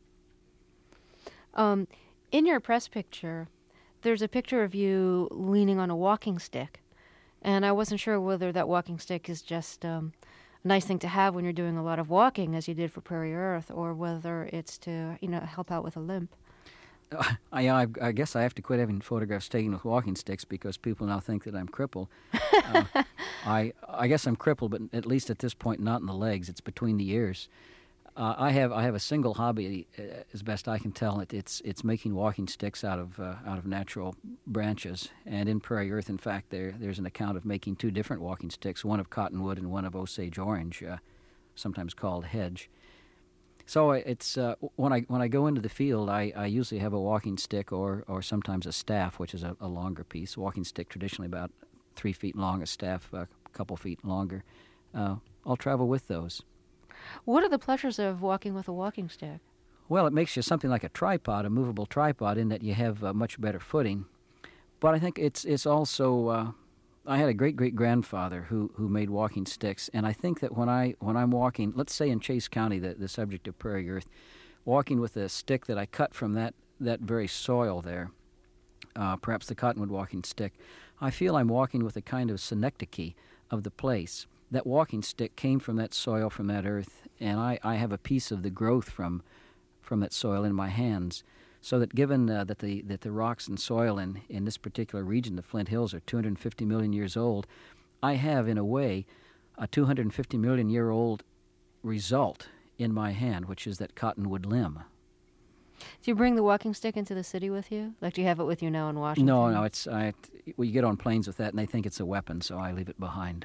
In your press picture, there's a picture of you leaning on a walking stick. And I wasn't sure whether that walking stick is just... nice thing to have when you're doing a lot of walking, as you did for Prairie Earth, or whether it's to help out with a limp. I guess I have to quit having photographs taken with walking sticks because people now think that I'm crippled. I guess I'm crippled, but at least at this point, not in the legs. It's between the ears. I have a single hobby, as best I can tell. It's making walking sticks out of natural branches. And in Prairie Earth, in fact, there's an account of making 2 different walking sticks, one of cottonwood and one of Osage orange, sometimes called hedge. So it's when I go into the field, I usually have a walking stick or sometimes a staff, which is a longer piece. Walking stick traditionally about 3 feet long, a staff a couple feet longer. I'll travel with those. What are the pleasures of walking with a walking stick? Well, it makes you something like a tripod, a movable tripod, in that you have much better footing. But I think it's also... I had a great-great-grandfather who made walking sticks, and I think that when I'm walking, let's say in Chase County, the subject of Prairie Earth, walking with a stick that I cut from that very soil there, perhaps the cottonwood walking stick, I feel I'm walking with a kind of synecdoche of the place. That walking stick came from that soil, from that earth, and I have a piece of the growth from that soil in my hands. So that given that the rocks and soil in this particular region, the Flint Hills, are 250 million years old, I have, in a way, a 250 million year old result in my hand, which is that cottonwood limb. Do you bring the walking stick into the city with you? Like, do you have it with you now in Washington? No. You get on planes with that, and they think it's a weapon, so I leave it behind.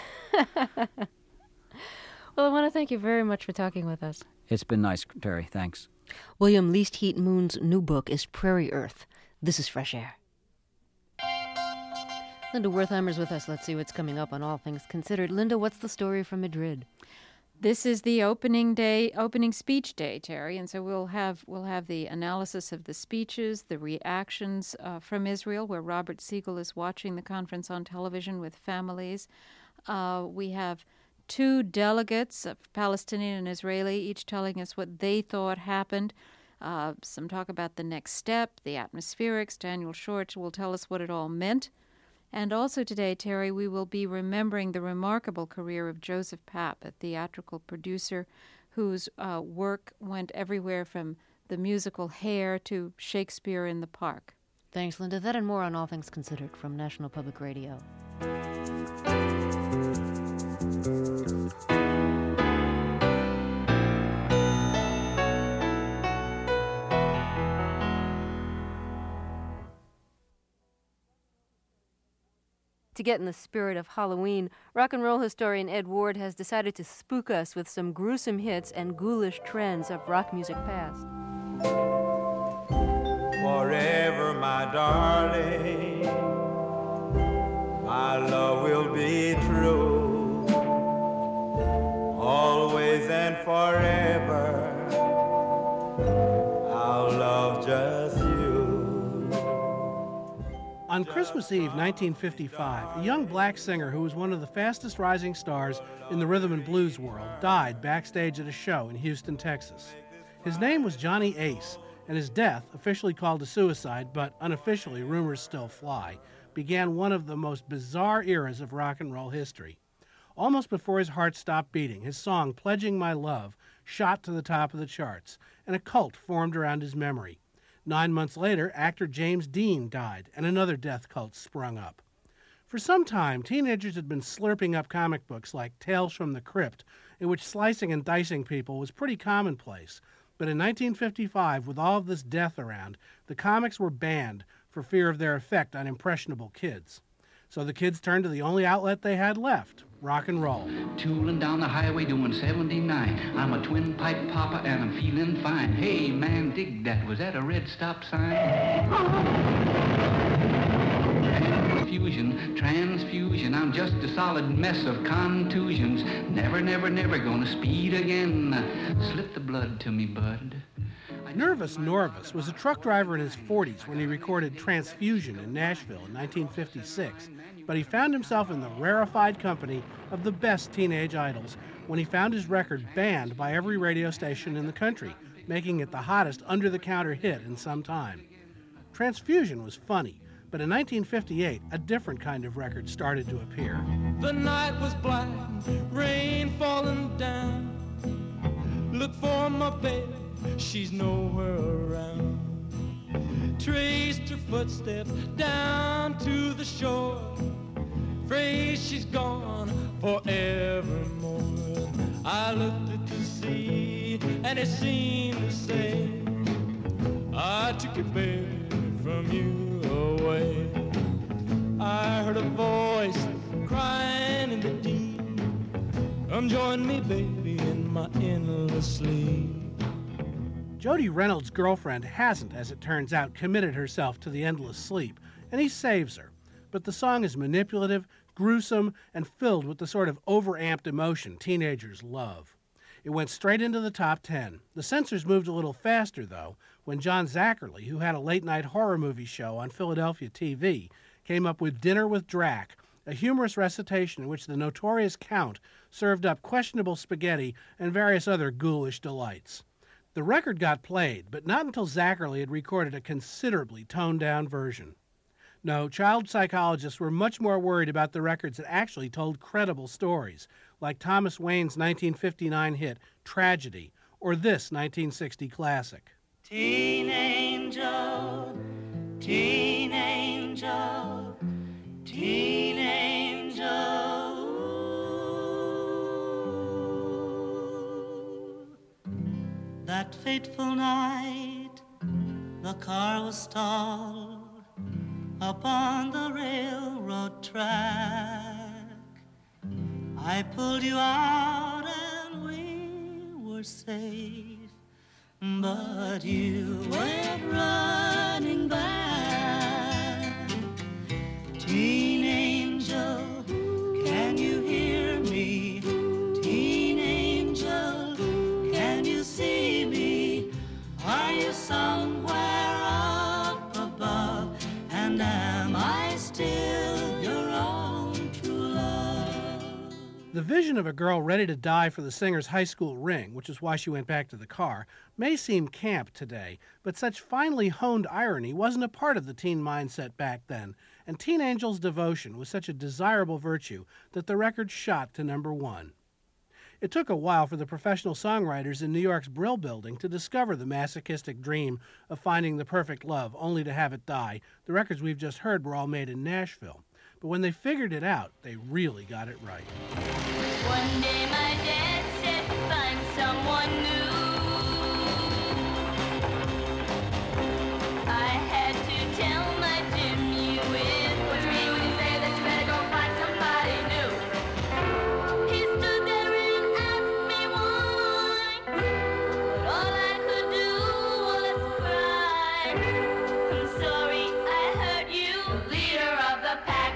Well, I want to thank you very much for talking with us. It's been nice, Terry. Thanks. William Least Heat Moon's new book is Prairie Earth. This is Fresh Air. Linda Wertheimer's with us. Let's see what's coming up on All Things Considered. Linda, what's the story from Madrid? This is the opening speech day, Terry, and so we'll have the analysis of the speeches, the reactions from Israel, where Robert Siegel is watching the conference on television with families. We have two delegates, Palestinian and Israeli, each telling us what they thought happened. Some talk about the next step, the atmospherics. Daniel Schwartz will tell us what it all meant. And also today, Terry, we will be remembering the remarkable career of Joseph Papp, a theatrical producer whose work went everywhere from the musical Hair to Shakespeare in the Park. Thanks, Linda. That and more on All Things Considered from National Public Radio. To get in the spirit of Halloween, rock and roll historian Ed Ward has decided to spook us with some gruesome hits and ghoulish trends of rock music past. Forever, my darling, my love will be true. Always and forever, I'll love just you. On Christmas Eve, 1955, a young black singer who was one of the fastest rising stars in the rhythm and blues world died backstage at a show in Houston, Texas. His name was Johnny Ace, and his death, officially called a suicide, but unofficially rumors still fly, began one of the most bizarre eras of rock and roll history. Almost before his heart stopped beating, his song Pledging My Love shot to the top of the charts, and a cult formed around his memory. 9 months later, actor James Dean died, and another death cult sprung up. For some time, teenagers had been slurping up comic books like Tales from the Crypt, in which slicing and dicing people was pretty commonplace. But in 1955, with all of this death around, the comics were banned for fear of their effect on impressionable kids. So the kids turned to the only outlet they had left, rock and roll. Tooling down the highway doing 79. I'm a twin pipe papa and I'm feeling fine. Hey man, dig that. Was that a red stop sign? Transfusion, I'm just a solid mess of contusions. Never, never, never gonna speed again. Slip the blood to me, bud. Nervous Norvis was a truck driver in his 40s when he recorded Transfusion in Nashville in 1956, but he found himself in the rarefied company of the best teenage idols when he found his record banned by every radio station in the country, making it the hottest under-the-counter hit in some time. Transfusion was funny, but in 1958, a different kind of record started to appear. The night was black, rain falling down. Look for my baby, she's nowhere around. Traced her footsteps down to the shore. Afraid she's gone forevermore. I looked at the sea and it seemed to say, I took your baby from you away. I heard a voice crying in the deep. Come join me, baby, in my endless sleep. Jody Reynolds' girlfriend hasn't, as it turns out, committed herself to the endless sleep, and he saves her. But the song is manipulative, gruesome, and filled with the sort of overamped emotion teenagers love. It went straight into the top 10. The censors moved a little faster, though, when John Zackerly, who had a late-night horror movie show on Philadelphia TV, came up with Dinner with Drac, a humorous recitation in which the notorious Count served up questionable spaghetti and various other ghoulish delights. The record got played, but not until Zackerly had recorded a considerably toned-down version. No, child psychologists were much more worried about the records that actually told credible stories, like Thomas Wayne's 1959 hit, Tragedy, or this 1960 classic. Teen angel, teen angel, teen angel. That fateful night, the car was stalled upon the railroad track. I pulled you out and we were safe, but you went running back. Teenage somewhere up above? And am I still your own true love? The vision of a girl ready to die for the singer's high school ring, which is why she went back to the car, may seem camp today, but such finely honed irony wasn't a part of the teen mindset back then, and Teen Angel's devotion was such a desirable virtue that the record shot to #1. It took a while for the professional songwriters in New York's Brill Building to discover the masochistic dream of finding the perfect love only to have it die. The records we've just heard were all made in Nashville. But when they figured it out, they really got it right. One day my dad said, find someone new. I had to tell my Jim you with. What do you mean when you say that you better go find somebody new? He stood there and asked me why. But all I could do was cry. I'm sorry I hurt you, leader of the pack.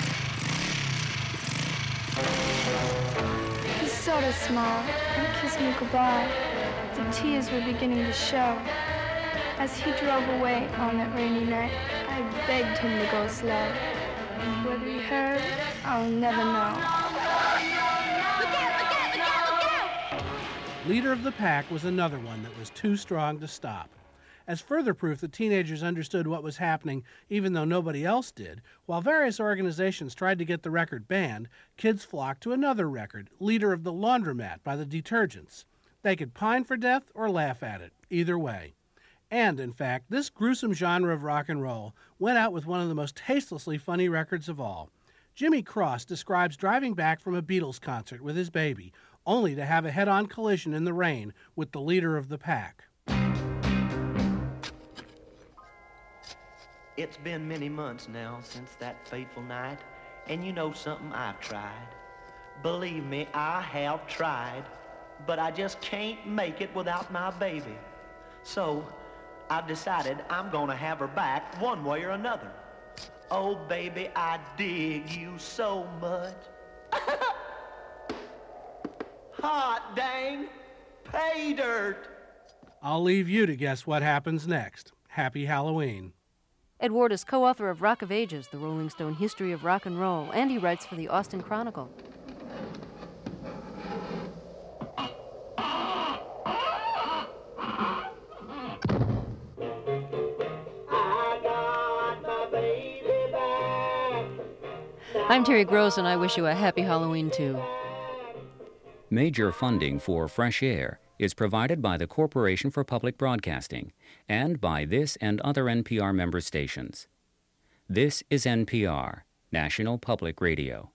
He sort of smiled and kissed me goodbye. The tears were beginning to show. As he drove away on that rainy night, I begged him to go slow. Whether he heard, I'll never know. Leader of the Pack was another one that was too strong to stop. As further proof that teenagers understood what was happening even though nobody else did, while various organizations tried to get the record banned, kids flocked to another record, Leader of the Laundromat by the Detergents. They could pine for death or laugh at it, either way. And, in fact, this gruesome genre of rock and roll went out with one of the most tastelessly funny records of all. Jimmy Cross describes driving back from a Beatles concert with his baby, only to have a head-on collision in the rain with the Leader of the Pack. It's been many months now since that fateful night, and you know something, I've tried. Believe me, I have tried, but I just can't make it without my baby. So, I've decided I'm gonna have her back one way or another. Oh, baby, I dig you so much. Hot dang, pay dirt. I'll leave you to guess what happens next. Happy Halloween. Ed Ward is co-author of Rock of Ages, the Rolling Stone History of Rock and Roll, and he writes for the Austin Chronicle. I'm Terry Gross, and I wish you a happy Halloween, too. Major funding for Fresh Air is provided by the Corporation for Public Broadcasting and by this and other NPR member stations. This is NPR, National Public Radio.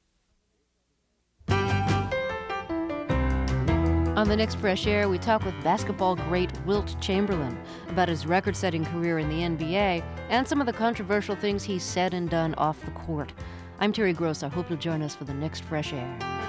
On the next Fresh Air, we talk with basketball great Wilt Chamberlain about his record-setting career in the NBA and some of the controversial things he's said and done off the court. I'm Terry Gross. I hope you'll join us for the next Fresh Air.